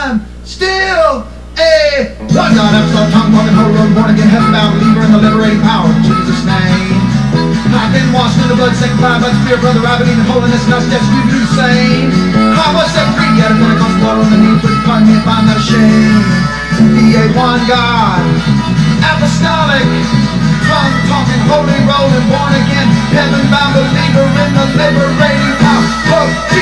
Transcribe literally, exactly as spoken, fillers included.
I'm still a blood God, apostolic, tongue talking, holy road, born again, heaven bound, believer in the liberating power of Jesus' name. I've been washed in the blood, sanctified by the Spirit, brother, I've been in holiness, and I steps you do the same. I was set free at a Pentecost water on the knees, but find me if I'm not ashamed. Be a one God, apostolic, tongue talking, holy road, and born again, heaven bound, believer in the liberating power of Jesus.